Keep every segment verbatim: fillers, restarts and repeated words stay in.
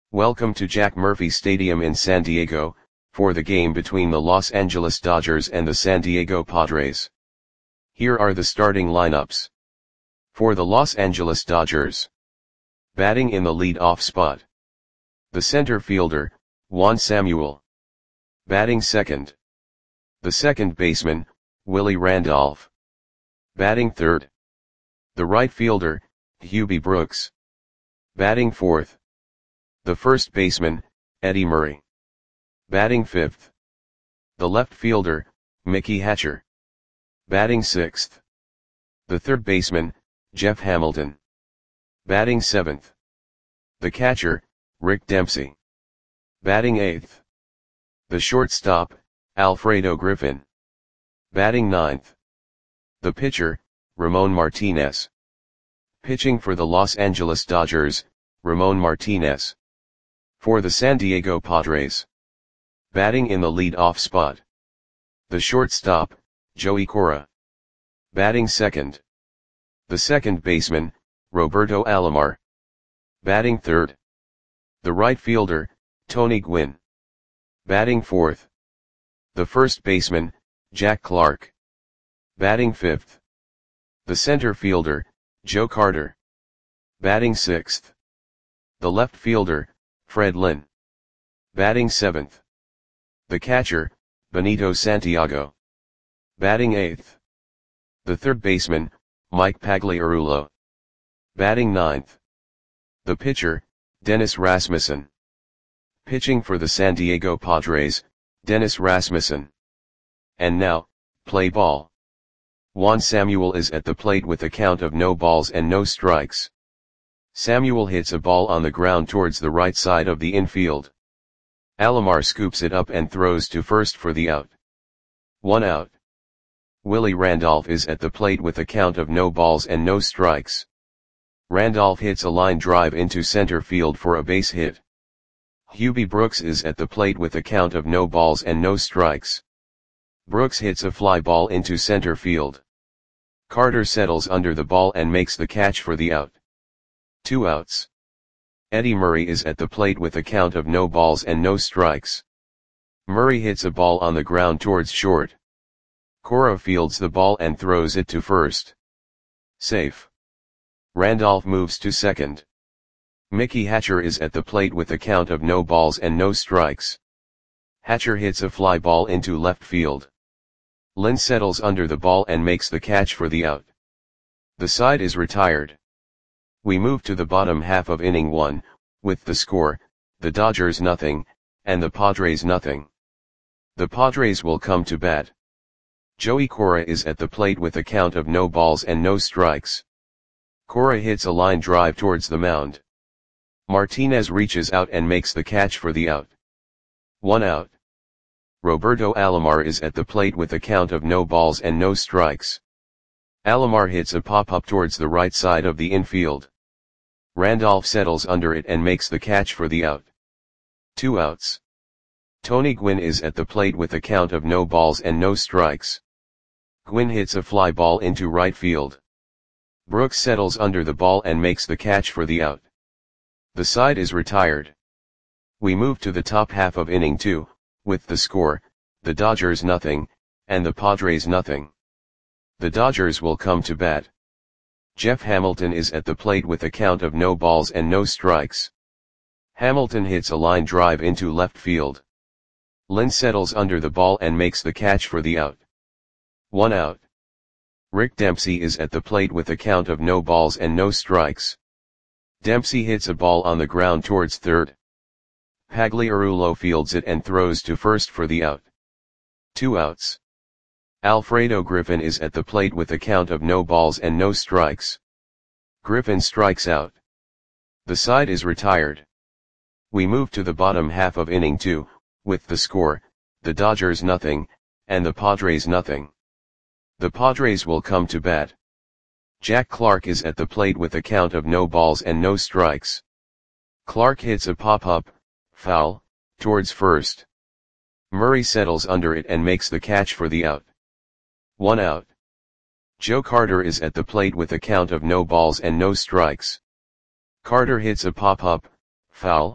Welcome to Jack Murphy Stadium in San Diego, for the game between the Los Angeles Dodgers and the San Diego Padres. Here are the starting lineups. For the Los Angeles Dodgers. Batting in the lead-off spot. The center fielder, Juan Samuel. Batting second. The second baseman, Willie Randolph. Batting third. The right fielder, Hubie Brooks. Batting fourth. The first baseman, Eddie Murray. Batting fifth. The left fielder, Mickey Hatcher. Batting sixth. The third baseman, Jeff Hamilton. Batting seventh. The catcher, Rick Dempsey. Batting eighth. The shortstop, Alfredo Griffin. Batting ninth. The pitcher, Ramon Martinez. Pitching for the Los Angeles Dodgers, Ramon Martinez. For the San Diego Padres. Batting in the lead-off spot. The shortstop, Joey Cora. Batting second. The second baseman, Roberto Alomar. Batting third. The right fielder, Tony Gwynn. Batting fourth. The first baseman, Jack Clark. Batting fifth. The center fielder, Joe Carter. Batting sixth. The left fielder, Fred Lynn. Batting seventh. The catcher, Benito Santiago. Batting eighth. The third baseman, Mike Pagliarulo. Batting ninth. The pitcher, Dennis Rasmussen. Pitching for the San Diego Padres, Dennis Rasmussen. And now, play ball. Juan Samuel is at the plate with a count of no balls and no strikes. Samuel hits a ball on the ground towards the right side of the infield. Alomar scoops it up and throws to first for the out. One out. Willie Randolph is at the plate with a count of no balls and no strikes. Randolph hits a line drive into center field for a base hit. Hubie Brooks is at the plate with a count of no balls and no strikes. Brooks hits a fly ball into center field. Carter settles under the ball and makes the catch for the out. Two outs. Eddie Murray is at the plate with a count of no balls and no strikes. Murray hits a ball on the ground towards short. Cora fields the ball and throws it to first. Safe. Randolph moves to second. Mickey Hatcher is at the plate with a count of no balls and no strikes. Hatcher hits a fly ball into left field. Lynn settles under the ball and makes the catch for the out. The side is retired. We move to the bottom half of inning one, with the score, the Dodgers nothing, and the Padres nothing. The Padres will come to bat. Joey Cora is at the plate with a count of no balls and no strikes. Cora hits a line drive towards the mound. Martinez reaches out and makes the catch for the out. One out. Roberto Alomar is at the plate with a count of no balls and no strikes. Alomar hits a pop-up towards the right side of the infield. Randolph settles under it and makes the catch for the out. Two outs. Tony Gwynn is at the plate with a count of no balls and no strikes. Gwynn hits a fly ball into right field. Brooks settles under the ball and makes the catch for the out. The side is retired. We move to the top half of inning two, with the score, the Dodgers nothing, and the Padres nothing. The Dodgers will come to bat. Jeff Hamilton is at the plate with a count of no balls and no strikes. Hamilton hits a line drive into left field. Lynn settles under the ball and makes the catch for the out. One out. Rick Dempsey is at the plate with a count of no balls and no strikes. Dempsey hits a ball on the ground towards third. Pagliarulo fields it and throws to first for the out. Two outs. Alfredo Griffin is at the plate with a count of no balls and no strikes. Griffin strikes out. The side is retired. We move to the bottom half of inning two, with the score, the Dodgers nothing, and the Padres nothing. The Padres will come to bat. Jack Clark is at the plate with a count of no balls and no strikes. Clark hits a pop-up, foul, towards first. Murray settles under it and makes the catch for the out. One out. Joe Carter is at the plate with a count of no balls and no strikes. Carter hits a pop-up, foul,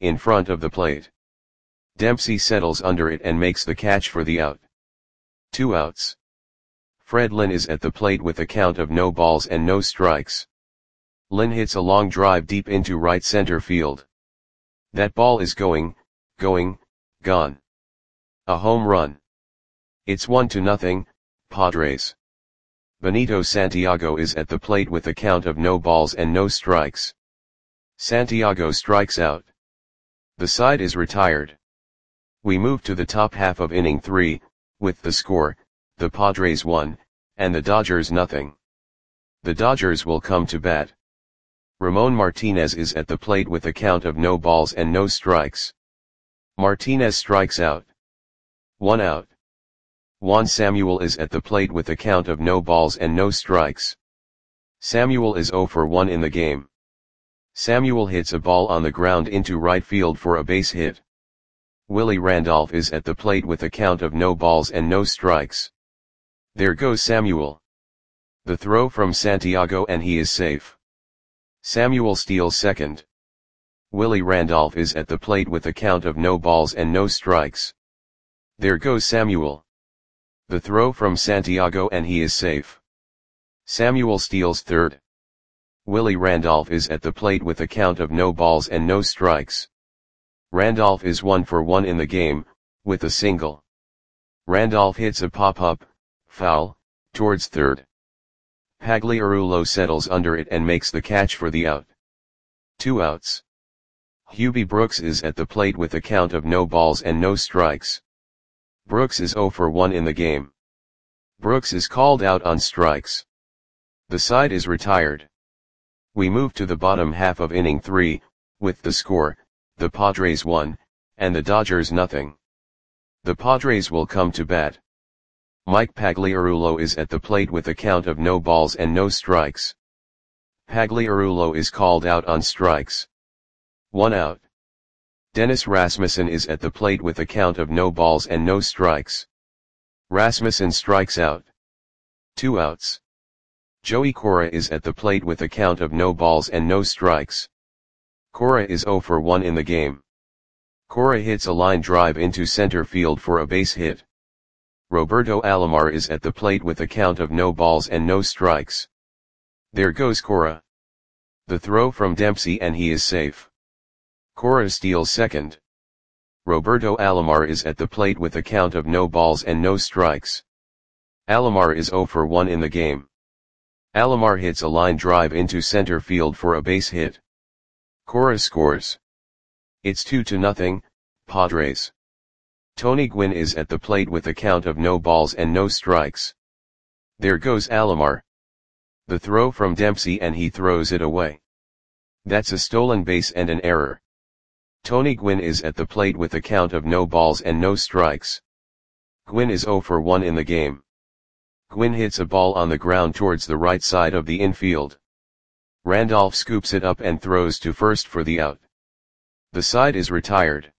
in front of the plate. Dempsey settles under it and makes the catch for the out. Two outs. Fred Lynn is at the plate with a count of no balls and no strikes. Lynn hits a long drive deep into right center field. That ball is going, going, gone. A home run. It's one to nothing, Padres. Benito Santiago is at the plate with a count of no balls and no strikes. Santiago strikes out. The side is retired. We move to the top half of inning three, with the score, the Padres one, and the Dodgers nothing. The Dodgers will come to bat. Ramon Martinez is at the plate with a count of no balls and no strikes. Martinez strikes out. One out. Juan Samuel is at the plate with a count of no balls and no strikes. Samuel is zero for one in the game. Samuel hits a ball on the ground into right field for a base hit. Willie Randolph is at the plate with a count of no balls and no strikes. There goes Samuel. The throw from Santiago and he is safe. Samuel steals second. Willie Randolph is at the plate with a count of no balls and no strikes. There goes Samuel. The throw from Santiago and he is safe. Samuel steals third. Willie Randolph is at the plate with a count of no balls and no strikes. Randolph is one for one in the game, with a single. Randolph hits a pop-up, foul, towards third. Pagliarulo settles under it and makes the catch for the out. Two outs. Hubie Brooks is at the plate with a count of no balls and no strikes. Brooks is zero for one in the game. Brooks is called out on strikes. The side is retired. We move to the bottom half of inning three, with the score, the Padres one, and the Dodgers nothing. The Padres will come to bat. Mike Pagliarulo is at the plate with a count of no balls and no strikes. Pagliarulo is called out on strikes. One out. Dennis Rasmussen is at the plate with a count of no balls and no strikes. Rasmussen strikes out. Two outs. Joey Cora is at the plate with a count of no balls and no strikes. Cora is zero for one in the game. Cora hits a line drive into center field for a base hit. Roberto Alomar is at the plate with a count of no balls and no strikes. There goes Cora. The throw from Dempsey and he is safe. Cora steals second. Roberto Alomar is at the plate with a count of no balls and no strikes. Alomar is zero for one in the game. Alomar hits a line drive into center field for a base hit. Cora scores. It's two to nothing, Padres. Tony Gwynn is at the plate with a count of no balls and no strikes. There goes Alomar. The throw from Dempsey and he throws it away. That's a stolen base and an error. Tony Gwynn is at the plate with a count of no balls and no strikes. Gwynn is zero for one in the game. Gwynn hits a ball on the ground towards the right side of the infield. Randolph scoops it up and throws to first for the out. The side is retired.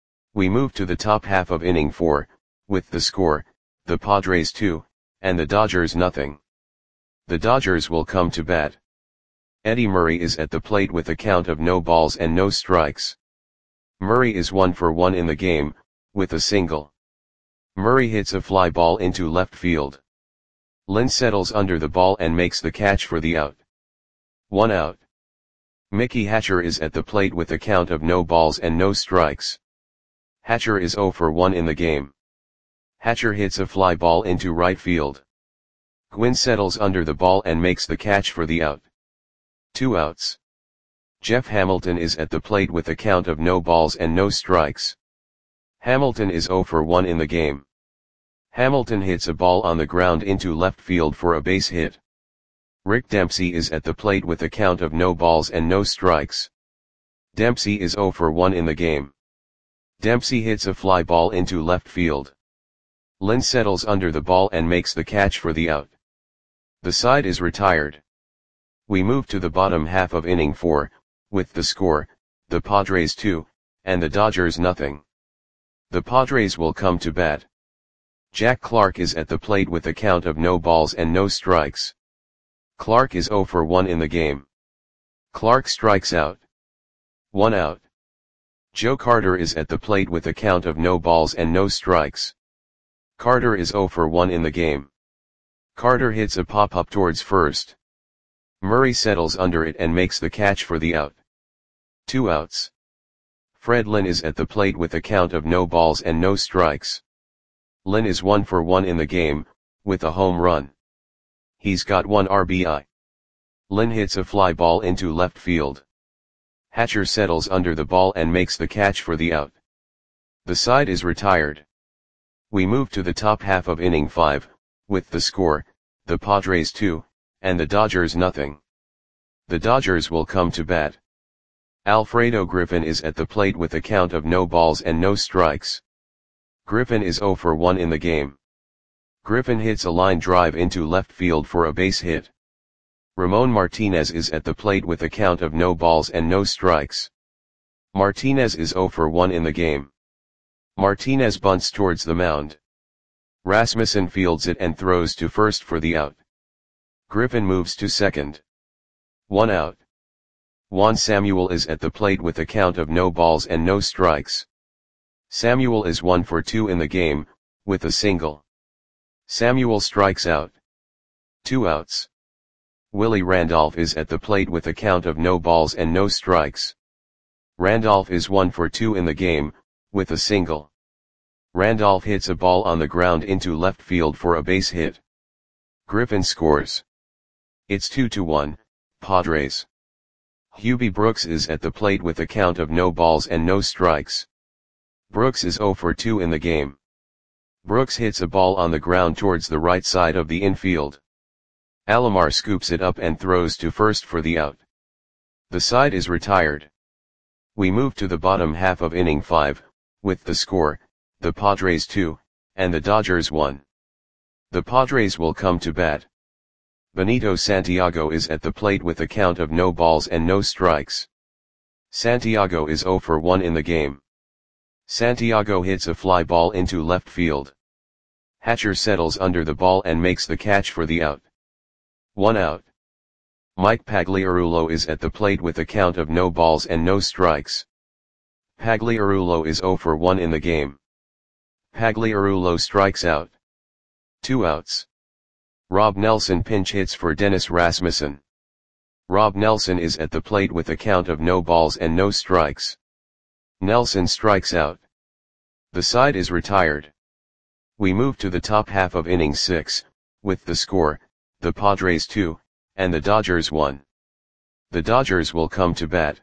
We move to the top half of inning four, with the score, the Padres two, and the Dodgers nothing. The Dodgers will come to bat. Eddie Murray is at the plate with a count of no balls and no strikes. Murray is one for one in the game, with a single. Murray hits a fly ball into left field. Lynn settles under the ball and makes the catch for the out. One out. Mickey Hatcher is at the plate with a count of no balls and no strikes. Hatcher is zero for one in the game. Hatcher hits a fly ball into right field. Gwynn settles under the ball and makes the catch for the out. Two outs. Jeff Hamilton is at the plate with a count of no balls and no strikes. Hamilton is zero for one in the game. Hamilton hits a ball on the ground into left field for a base hit. Rick Dempsey is at the plate with a count of no balls and no strikes. Dempsey is zero for one in the game. Dempsey hits a fly ball into left field. Lynn settles under the ball and makes the catch for the out. The side is retired. We move to the bottom half of inning four, with the score, the Padres two, and the Dodgers nothing. The Padres will come to bat. Jack Clark is at the plate with a count of no balls and no strikes. Clark is zero for one in the game. Clark strikes out. One out. Joe Carter is at the plate with a count of no balls and no strikes. Carter is zero for one in the game. Carter hits a pop-up towards first. Murray settles under it and makes the catch for the out. Two outs. Fred Lynn is at the plate with a count of no balls and no strikes. Lynn is one for one in the game, with a home run. He's got one R B I. Lynn hits a fly ball into left field. Hatcher settles under the ball and makes the catch for the out. The side is retired. We move to the top half of inning five, with the score, the Padres two, and the Dodgers nothing. The Dodgers will come to bat. Alfredo Griffin is at the plate with a count of no balls and no strikes. Griffin is zero for one in the game. Griffin hits a line drive into left field for a base hit. Ramon Martinez is at the plate with a count of no balls and no strikes. Martinez is zero for one in the game. Martinez bunts towards the mound. Rasmussen fields it and throws to first for the out. Griffin moves to second. One out. Juan Samuel is at the plate with a count of no balls and no strikes. Samuel is one for two in the game, with a single. Samuel strikes out. Two outs. Willie Randolph is at the plate with a count of no balls and no strikes. Randolph is one for two in the game, with a single. Randolph hits a ball on the ground into left field for a base hit. Griffin scores. It's two to one, Padres. Hubie Brooks is at the plate with a count of no balls and no strikes. Brooks is zero for two in the game. Brooks hits a ball on the ground towards the right side of the infield. Alomar scoops it up and throws to first for the out. The side is retired. We move to the bottom half of inning five, with the score, the Padres two, and the Dodgers one. The Padres will come to bat. Benito Santiago is at the plate with a count of no balls and no strikes. Santiago is zero for one in the game. Santiago hits a fly ball into left field. Hatcher settles under the ball and makes the catch for the out. One out. Mike Pagliarulo is at the plate with a count of no balls and no strikes. Pagliarulo is zero for one in the game. Pagliarulo strikes out. Two outs. Rob Nelson pinch hits for Dennis Rasmussen. Rob Nelson is at the plate with a count of no balls and no strikes. Nelson strikes out. The side is retired. We move to the top half of inning six, with the score, the Padres two, and the Dodgers one. The Dodgers will come to bat.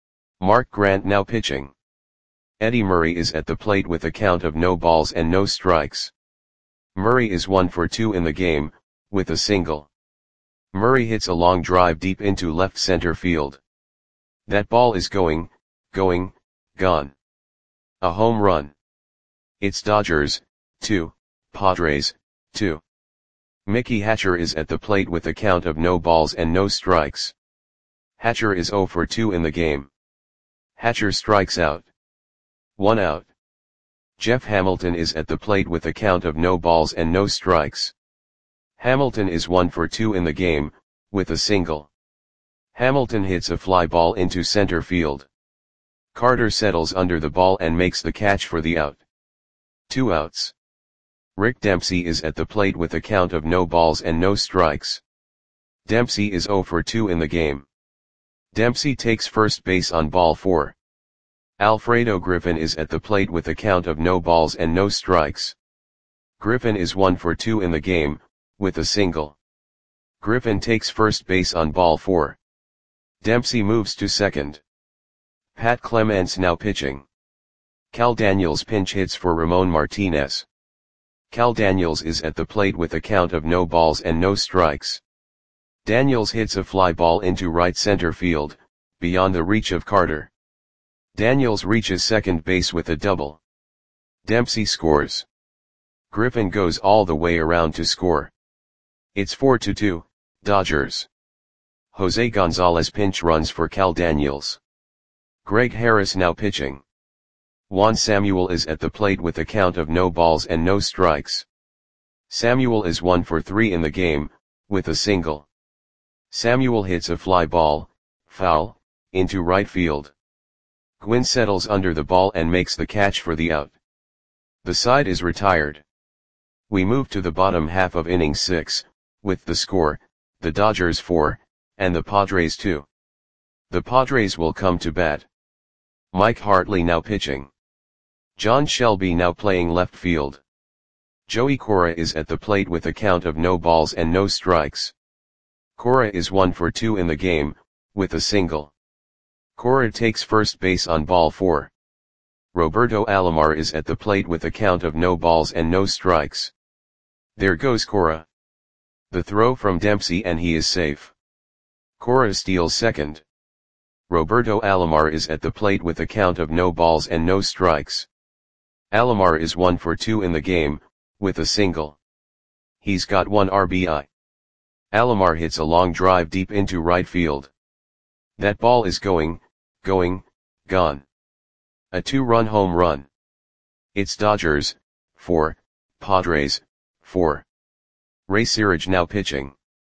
Mark Grant now pitching. Eddie Murray is at the plate with a count of no balls and no strikes. Murray is one for two in the game, with a single. Murray hits a long drive deep into left center field. That ball is going, going, gone. A home run. It's Dodgers, two, Padres, two. Mickey Hatcher is at the plate with a count of no balls and no strikes. Hatcher is zero for two in the game. Hatcher strikes out. One out. Jeff Hamilton is at the plate with a count of no balls and no strikes. Hamilton is one for two in the game, with a single. Hamilton hits a fly ball into center field. Carter settles under the ball and makes the catch for the out. Two outs. Rick Dempsey is at the plate with a count of no balls and no strikes. Dempsey is zero for two in the game. Dempsey takes first base on ball four. Alfredo Griffin is at the plate with a count of no balls and no strikes. Griffin is one for two in the game, with a single. Griffin takes first base on ball four. Dempsey moves to second. Pat Clements now pitching. Cal Daniels pinch hits for Ramon Martinez. Cal Daniels is at the plate with a count of no balls and no strikes. Daniels hits a fly ball into right center field, beyond the reach of Carter. Daniels reaches second base with a double. Dempsey scores. Griffin goes all the way around to score. It's four to two, Dodgers. Jose Gonzalez pinch runs for Cal Daniels. Greg Harris now pitching. Juan Samuel is at the plate with a count of no balls and no strikes. Samuel is one for three in the game, with a single. Samuel hits a fly ball, foul, into right field. Gwynn settles under the ball and makes the catch for the out. The side is retired. We move to the bottom half of inning six, with the score, the Dodgers four, and the Padres two. The Padres will come to bat. Mike Hartley now pitching. John Shelby now playing left field. Joey Cora is at the plate with a count of no balls and no strikes. Cora is one for two in the game, with a single. Cora takes first base on ball four. Roberto Alomar is at the plate with a count of no balls and no strikes. There goes Cora. The throw from Dempsey and he is safe. Cora steals second. Roberto Alomar is at the plate with a count of no balls and no strikes. Alomar is one for two in the game, with a single. He's got one R B I. Alomar hits a long drive deep into right field. That ball is going, going, gone. A two-run home run. It's Dodgers, four, Padres, four. Ray Searage now pitching.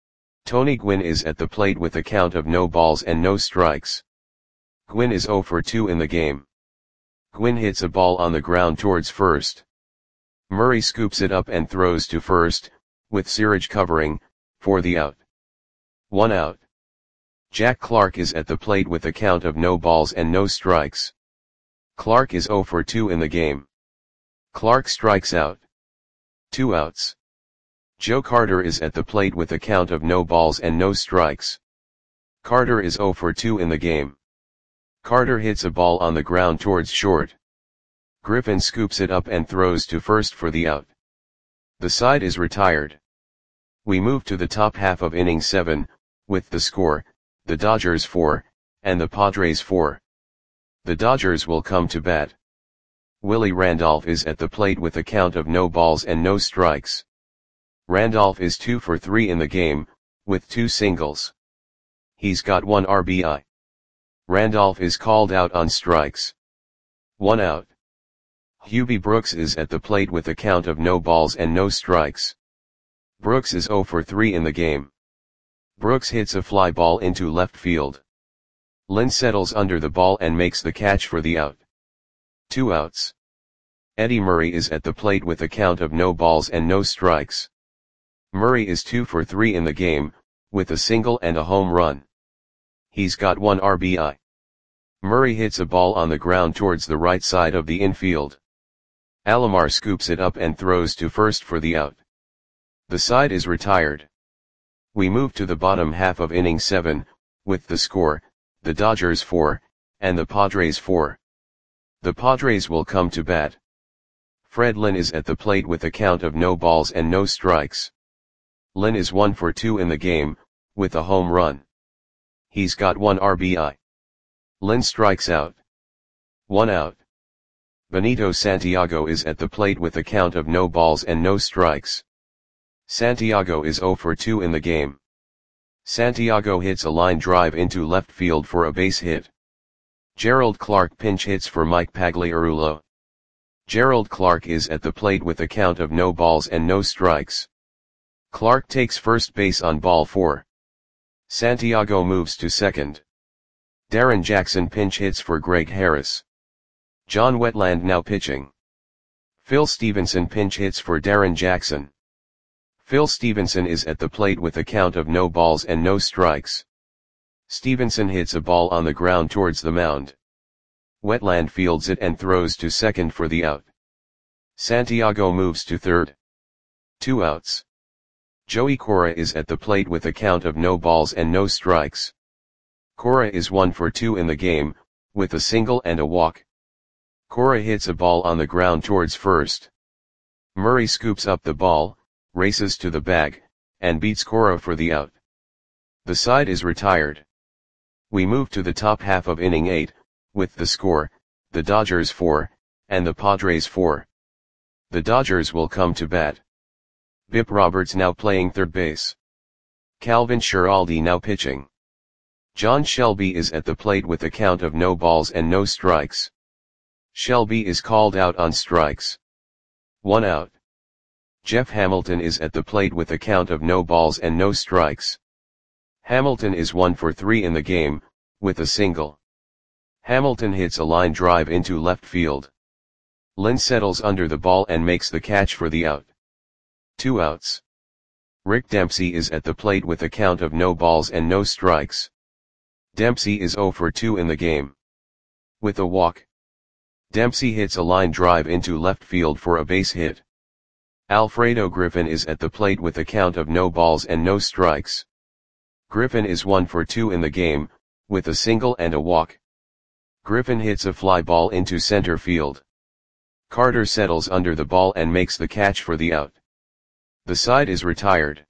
Tony Gwynn is at the plate with a count of no balls and no strikes. Gwynn is zero for two in the game. Gwynn hits a ball on the ground towards first. Murray scoops it up and throws to first, with Searage covering, for the out. One out. Jack Clark is at the plate with a count of no balls and no strikes. Clark is zero for two in the game. Clark strikes out. Two outs. Joe Carter is at the plate with a count of no balls and no strikes. Carter is zero for two in the game. Carter hits a ball on the ground towards short. Griffin scoops it up and throws to first for the out. The side is retired. We move to the top half of inning seven, with the score, the Dodgers four, and the Padres four. The Dodgers will come to bat. Willie Randolph is at the plate with a count of no balls and no strikes. Randolph is two for three in the game, with two singles. He's got one R B I. Randolph is called out on strikes. One out. Hubie Brooks is at the plate with a count of no balls and no strikes. Brooks is zero for three in the game. Brooks hits a fly ball into left field. Lynn settles under the ball and makes the catch for the out. Two outs. Eddie Murray is at the plate with a count of no balls and no strikes. Murray is two for three in the game, with a single and a home run. He's got one R B I. Murray hits a ball on the ground towards the right side of the infield. Alomar scoops it up and throws to first for the out. The side is retired. We move to the bottom half of inning seven, with the score, the Dodgers four, and the Padres four. The Padres will come to bat. Fred Lynn is at the plate with a count of no balls and no strikes. Lynn is one for two in the game, with a home run. He's got one R B I. Lynn strikes out. One out. Benito Santiago is at the plate with a count of no balls and no strikes. Santiago is zero for two in the game. Santiago hits a line drive into left field for a base hit. Gerald Clark pinch hits for Mike Pagliarulo. Gerald Clark is at the plate with a count of no balls and no strikes. Clark takes first base on ball four. Santiago moves to second. Darren Jackson pinch hits for Greg Harris. John Wetland now pitching. Phil Stevenson pinch hits for Darren Jackson. Phil Stevenson is at the plate with a count of no balls and no strikes. Stevenson hits a ball on the ground towards the mound. Wetland fields it and throws to second for the out. Santiago moves to third. Two outs. Joey Cora is at the plate with a count of no balls and no strikes. Cora is one for two in the game, with a single and a walk. Cora hits a ball on the ground towards first. Murray scoops up the ball, races to the bag, and beats Cora for the out. The side is retired. We move to the top half of inning eight, with the score, the Dodgers four, and the Padres four. The Dodgers will come to bat. Bip Roberts now playing third base. Calvin Schiraldi now pitching. John Shelby is at the plate with a count of no balls and no strikes. Shelby is called out on strikes. One out. Jeff Hamilton is at the plate with a count of no balls and no strikes. Hamilton is one for three in the game, with a single. Hamilton hits a line drive into left field. Lynn settles under the ball and makes the catch for the out. Two outs. Rick Dempsey is at the plate with a count of no balls and no strikes. Dempsey is oh for two in the game. With a walk, Dempsey hits a line drive into left field for a base hit. Alfredo Griffin is at the plate with a count of no balls and no strikes. Griffin is one for two in the game, with a single and a walk. Griffin hits a fly ball into center field. Carter settles under the ball and makes the catch for the out. The side is retired.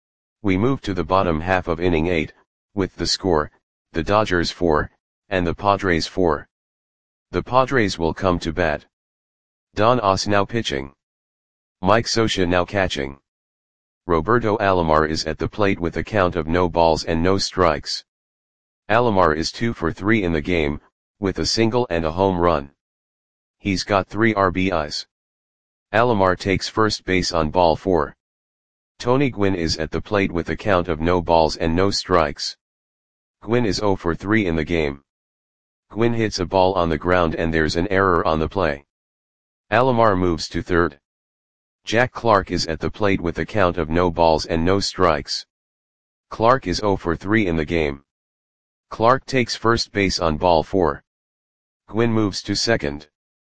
We move to the bottom half of inning eight, with the score, the Dodgers four, and the Padres four. The Padres will come to bat. Don Oss now pitching. Mike Scioscia now catching. Roberto Alomar is at the plate with a count of no balls and no strikes. Alomar is two for three in the game, with a single and a home run. He's got three R B Is. Alomar takes first base on ball four. Tony Gwynn is at the plate with a count of no balls and no strikes. Gwynn is oh for three in the game. Gwynn hits a ball on the ground and there's an error on the play. Alomar moves to third. Jack Clark is at the plate with a count of no balls and no strikes. Clark is oh for three in the game. Clark takes first base on ball four. Gwynn moves to second.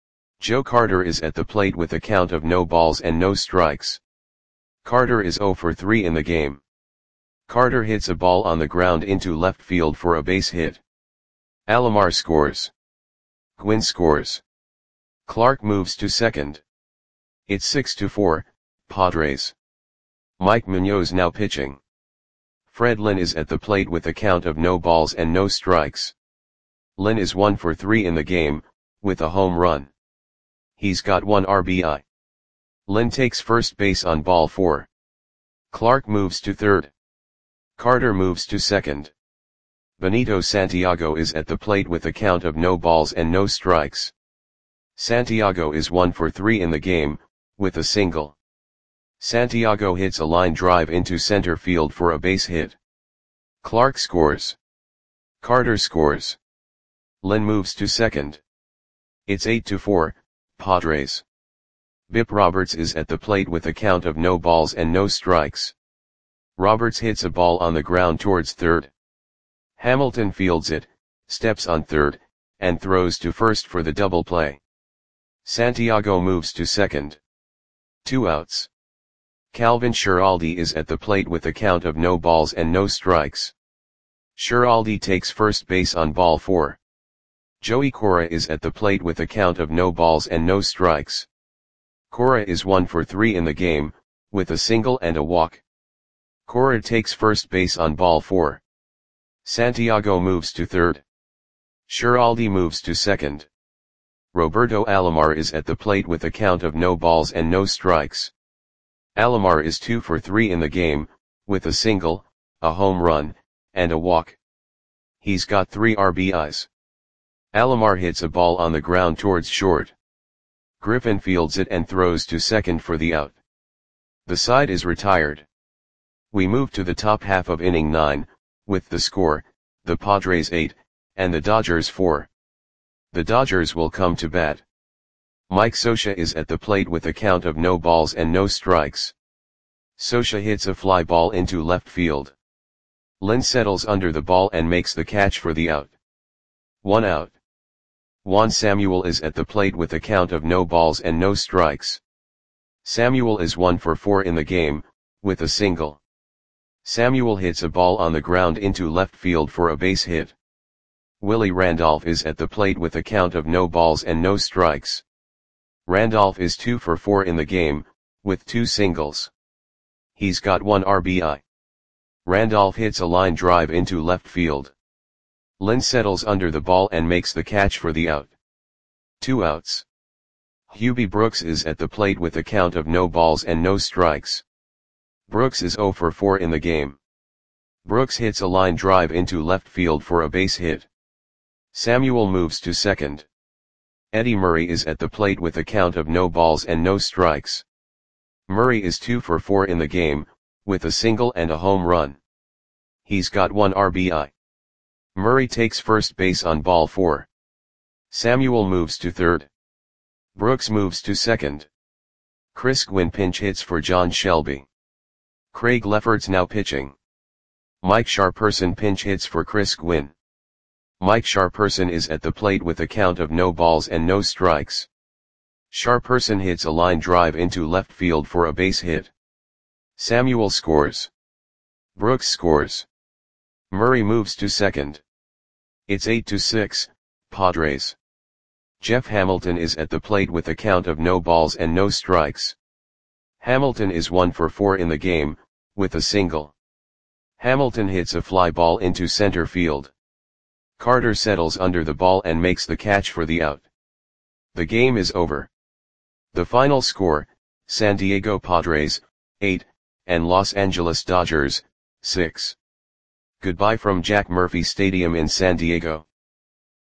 Joe Carter is at the plate with a count of no balls and no strikes. Carter is oh for three in the game. Carter hits a ball on the ground into left field for a base hit. Alomar scores. Gwynn scores. Clark moves to second. It's six to four, Padres. Mike Munoz now pitching. Fred Lynn is at the plate with a count of no balls and no strikes. Lynn is one for three in the game, with a home run. He's got one R B I. Lynn takes first base on ball four. Clark moves to third. Carter moves to second. Benito Santiago is at the plate with a count of no balls and no strikes. Santiago is one for three in the game, with a single. Santiago hits a line drive into center field for a base hit. Clark scores. Carter scores. Lynn moves to second. It's eight to four, Padres. Bip Roberts is at the plate with a count of no balls and no strikes. Roberts hits a ball on the ground towards third. Hamilton fields it, steps on third, and throws to first for the double play. Santiago moves to second. Two outs. Calvin Schiraldi is at the plate with a count of no balls and no strikes. Schiraldi takes first base on ball four. Joey Cora is at the plate with a count of no balls and no strikes. Cora is one for three in the game, with a single and a walk. Cora takes first base on ball four. Santiago moves to third. Schiraldi moves to second. Roberto Alomar is at the plate with a count of no balls and no strikes. Alomar is two for three in the game, with a single, a home run, and a walk. He's got three R B Is. Alomar hits a ball on the ground towards short. Griffin fields it and throws to second for the out. The side is retired. We move to the top half of inning nine, with the score, the Padres eight, and the Dodgers four. The Dodgers will come to bat. Mike Scioscia is at the plate with a count of no balls and no strikes. Scioscia hits a fly ball into left field. Lynn settles under the ball and makes the catch for the out. One out. Juan Samuel is at the plate with a count of no balls and no strikes. Samuel is one for four in the game, with a single. Samuel hits a ball on the ground into left field for a base hit. Willie Randolph is at the plate with a count of no balls and no strikes. Randolph is two for four in the game, with two singles. He's got one R B I. Randolph hits a line drive into left field. Lynn settles under the ball and makes the catch for the out. Two outs. Hubie Brooks is at the plate with a count of no balls and no strikes. Brooks is oh for four in the game. Brooks hits a line drive into left field for a base hit. Samuel moves to second. Eddie Murray is at the plate with a count of no balls and no strikes. Murray is two for four in the game, with a single and a home run. He's got one R B I. Murray takes first base on ball four. Samuel moves to third. Brooks moves to second. Chris Gwynn pinch hits for John Shelby. Craig Lefferts now pitching. Mike Sharperson pinch hits for Chris Gwynn. Mike Sharperson is at the plate with a count of no balls and no strikes. Sharperson hits a line drive into left field for a base hit. Samuel scores. Brooks scores. Murray moves to second. It's eight to six, Padres. Jeff Hamilton is at the plate with a count of no balls and no strikes. Hamilton is one for four in the game, with a single. Hamilton hits a fly ball into center field. Carter settles under the ball and makes the catch for the out. The game is over. The final score, San Diego Padres, eight, and Los Angeles Dodgers, six. Goodbye from Jack Murphy Stadium in San Diego.